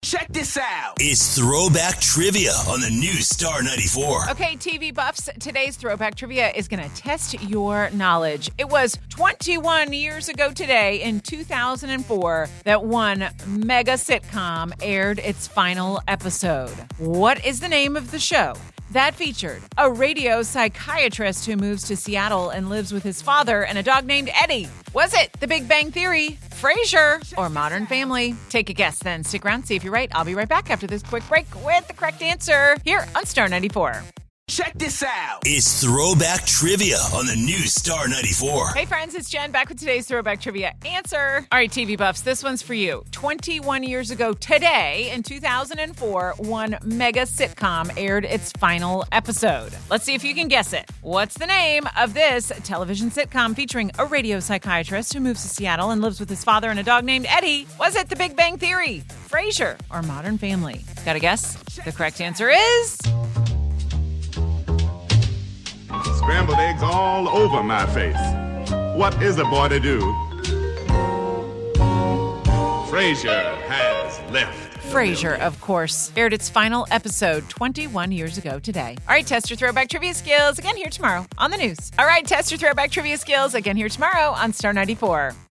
Check this out. It's Throwback Trivia on the new Star 94. Okay, TV buffs, today's Throwback Trivia is going to test your knowledge. It was 21 years ago today in 2004 that one mega sitcom aired its final episode. What is the name of the show? That featured a radio psychiatrist who moves to Seattle and lives with his father and a dog named Eddie. Was it The Big Bang Theory, Frasier, or Modern Family? Take a guess then. Stick around, see if you're right. I'll be right back after this quick break with the correct answer here on Star 94. Check this out. It's Throwback Trivia on the new Star 94. Hey friends, it's Jen back with today's Throwback Trivia answer. All right, TV buffs, this one's for you. 21 years ago today, in 2004, one mega sitcom aired its final episode. Let's see if you can guess it. What's the name of this television sitcom featuring a radio psychiatrist who moves to Seattle and lives with his father and a dog named Eddie? Was it The Big Bang Theory, Frasier, or Modern Family? Got a guess? The correct answer is... Scrambled eggs all over my face. What is a boy to do? Frasier has left. Frasier, of course, aired its final episode 21 years ago today. All right, test your Throwback Trivia skills again here tomorrow on the news. All right, test your Throwback Trivia skills again here tomorrow on Star 94.